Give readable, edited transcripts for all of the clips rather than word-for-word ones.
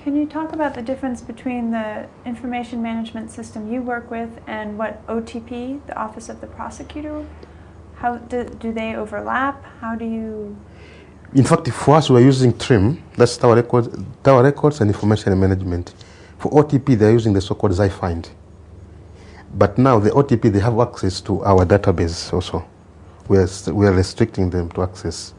Can you talk about the difference between the information management system you work with and what OTP, the Office of the Prosecutor, how do they overlap? How do you... In fact, for us, we're using TRIM, that's Tower Records and Information Management. For OTP, they're using the so-called ZyFind. But now the OTP, they have access to our database also. We are restricting them to access.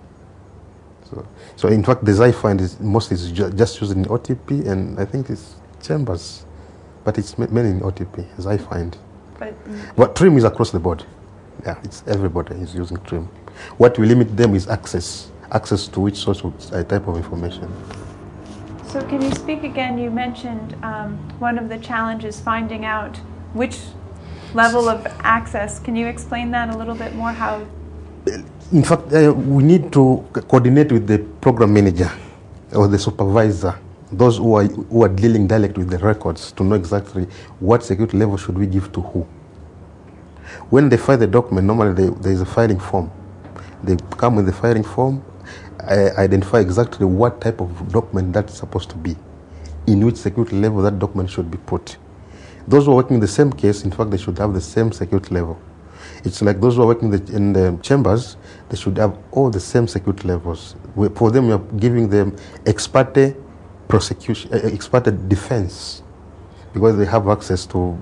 So in fact, the ZyFind is mostly just used in OTP, and I think it's Chambers, but it's mainly in OTP, ZyFind. But TRIM is across the board. Yeah, it's everybody is using TRIM. What we limit them is access to which source of type of information. So can you speak again? You mentioned one of the challenges finding out which level of access. Can you explain that a little bit more? How? In fact, we need to coordinate with the program manager or the supervisor, those who are dealing directly with the records, to know exactly what security level should we give to who. When they file the document, normally there is a filing form. They come with the filing form, identify exactly what type of document that's supposed to be, in which security level that document should be put. Those who are working in the same case, in fact, they should have the same security level. It's like those who are working in the chambers, they should have all the same security levels. For them, we are giving them ex parte prosecution, ex parte defense, because they have access to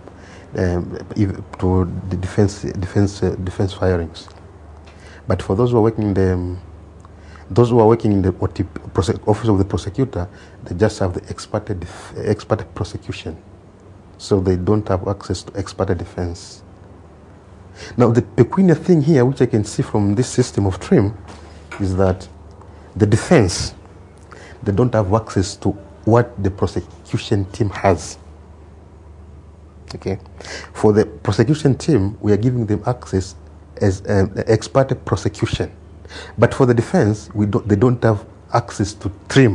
the defense firings. But for those who are working in the Office of the Prosecutor, they just have the ex parte prosecution. So they don't have access to ex parte defense. Now, the peculiar thing here, which I can see from this system of TRIM, is that the defense, they don't have access to what the prosecution team has. Okay? For the prosecution team, we are giving them access as ex parte prosecution. But for the defense, they don't have access to TRIM.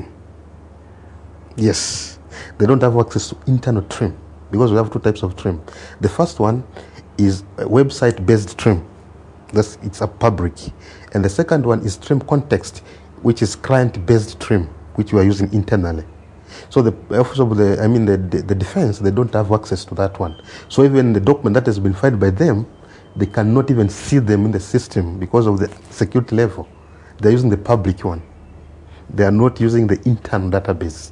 Yes, they don't have access to internal TRIM, because we have two types of TRIM. The first one is website-based TRIM. It's a public. And the second one is TRIM context, which is client-based TRIM, which we are using internally. So the Office of the defense, they don't have access to that one. So even the document that has been filed by them, they cannot even see them in the system because of the security level. They're using the public one. They are not using the internal database.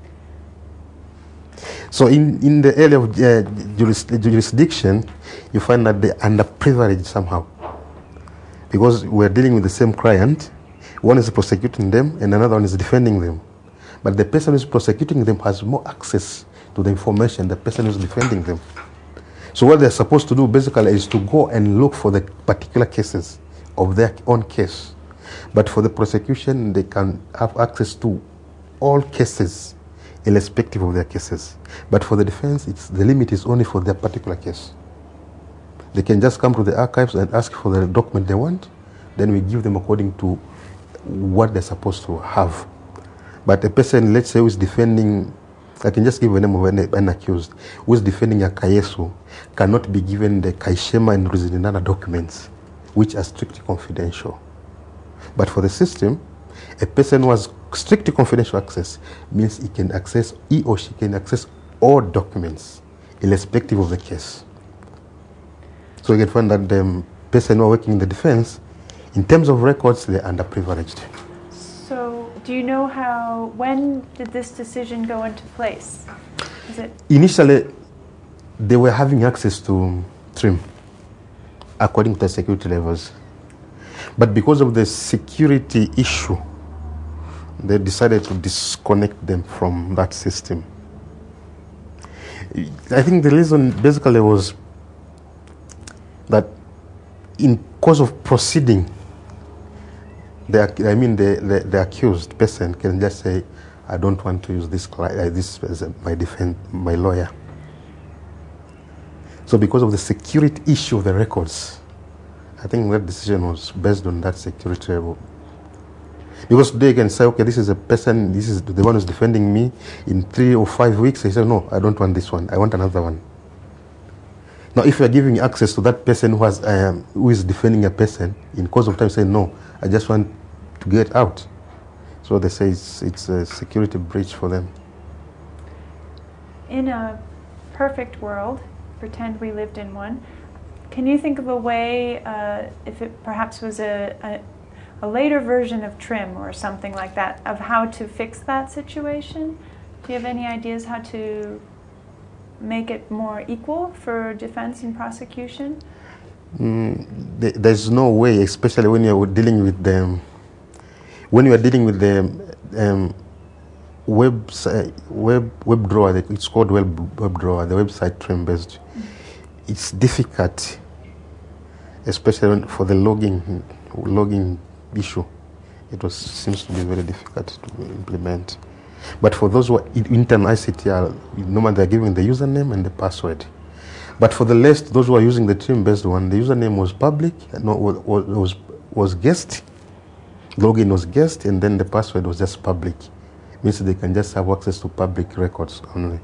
So in the area of jurisdiction, you find that they're underprivileged somehow, because we're dealing with the same client. One is prosecuting them and another one is defending them. But the person who's prosecuting them has more access to the information than the person who's defending them. So what they're supposed to do basically is to go and look for the particular cases of their own case. But for the prosecution, they can have access to all cases, irrespective of their cases. But for the defense, the limit is only for their particular case. They can just come to the archives and ask for the document they want. Then we give them according to what they're supposed to have. But a person, let's say, who is defending, I can just give the name of an accused, who is defending a Kayesu, cannot be given the Kaishema and Ruzinana documents, which are strictly confidential. But for the system, a person who has strictly confidential access means he or she can access all documents, irrespective of the case. So you can find that the person who are working in the defense, in terms of records, they're underprivileged. So do you know when did this decision go into place? Initially, they were having access to TRIM according to the security levels. But because of the security issue, they decided to disconnect them from that system. I think the reason basically was that in course of proceeding, the accused person can just say, I don't want to use this as my lawyer. So because of the security issue of the records, I think that decision was based on that security level. Because today you can say, okay, this is a person, this is the one who's defending me. In 3 or 5 weeks, they say, no, I don't want this one. I want another one. Now, if you are giving access to that person who is defending a person, in course of time, say, no, I just want to get out. So they say it's a security breach for them. in a perfect world, pretend we lived in one, can you think of a way, if it perhaps was a later version of TRIM or something like that, of how to fix that situation? Do you have any ideas how to make it more equal for defense and prosecution? There's no way, especially when you're dealing with the web drawer. It's called web drawer, the website TRIM based. It's difficult, especially for the logging issue. Seems to be very difficult to implement. But for those who are internal ICT, normally they're giving the username and the password. But for the rest, those who are using the TRIM-based one, the username was public, was guest, login was guest, and then the password was just public. Means they can just have access to public records only.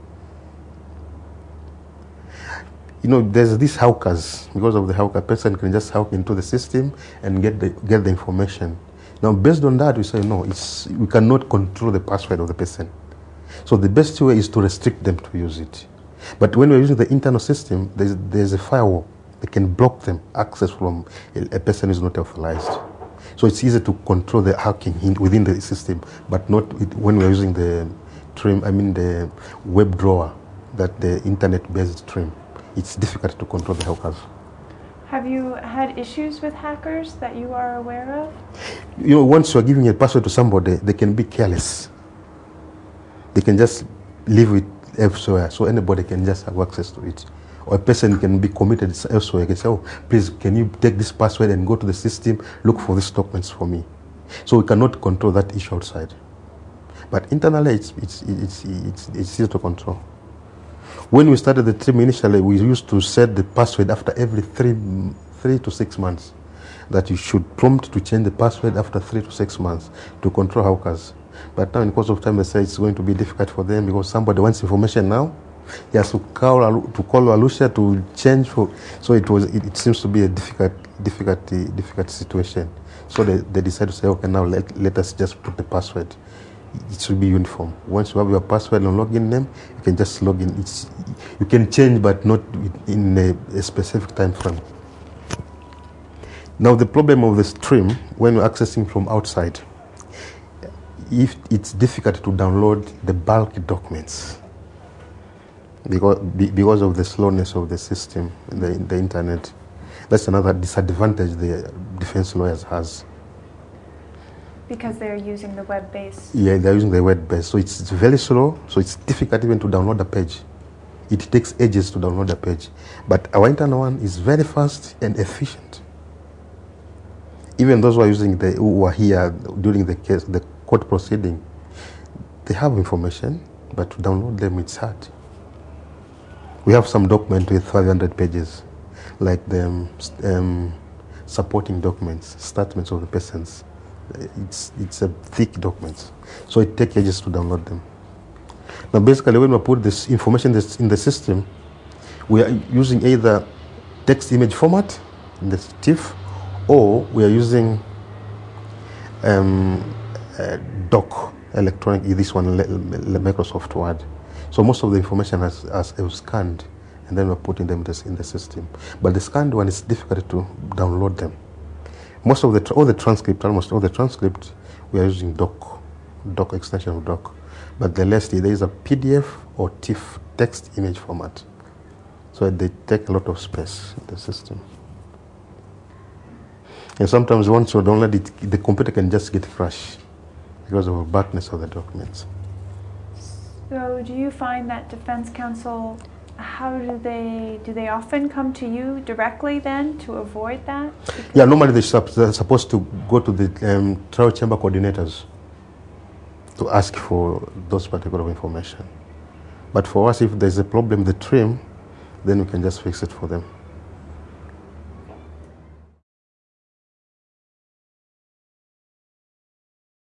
There's these hackers. Because of the hacker, a person can just hack into the system and get the information. Now, based on that, we say no, we cannot control the password of the person. So the best way is to restrict them to use it. But when we're using the internal system, there's a firewall that can block them access from a person who is not authorized. So it's easy to control the hacking within the system, but not when we're using the TRIM, the web drawer, that the internet-based TRIM. It's difficult to control the hackers. Have you had issues with hackers that you are aware of? Once you're giving a password to somebody, they can be careless. They can just leave it elsewhere, so anybody can just have access to it. Or a person can be committed elsewhere. Can say, oh, please, can you take this password and go to the system, look for these documents for me. So we cannot control that issue outside. But internally, it's easy to control. When we started the TRIM initially, we used to set the password after every 3 to 6 months. That you should prompt to change the password after 3 to 6 months to control hackers. But now, in the course of time, they say it's going to be difficult for them because somebody wants information now. He has to call Alucia to change. So it seems to be a difficult situation. So they decide to say, okay, now let us just put the password. It should be uniform. Once you have your password and login name, you can just log in. You can change, but not in a specific time frame. Now, the problem of this TRIM, when you're accessing from outside, if it's difficult to download the bulk documents because of the slowness of the system, the internet. That's another disadvantage the defense lawyers has. Because they're using the web-based? Yeah, they're using the web-based. So it's very slow, so it's difficult even to download the page. It takes ages to download the page. But our internal one is very fast and efficient. Even those who are here during the court proceeding, they have information, but to download them, it's hard. We have some document with 500 pages, like the supporting documents, statements of the persons. It's a thick document, so it takes ages to download them. Now, basically, when we put this information in the system, we are using either text image format in the TIFF, or we are using doc, electronic, this one, Microsoft Word. So most of the information is scanned, and then we're putting them in the system. But the scanned one is difficult to download them. Almost all the transcript, we are using doc extension of doc. But the rest, there is a PDF or TIFF, text image format. So they take a lot of space in the system. And sometimes once you download it, the computer can just get crashed because of the badness of the documents. So do you find that defense counsel, do they often come to you directly then to avoid that? Yeah, normally they're supposed to go to the trial chamber coordinators to ask for those particular information. But for us, if there's a problem with the TRIM, then we can just fix it for them.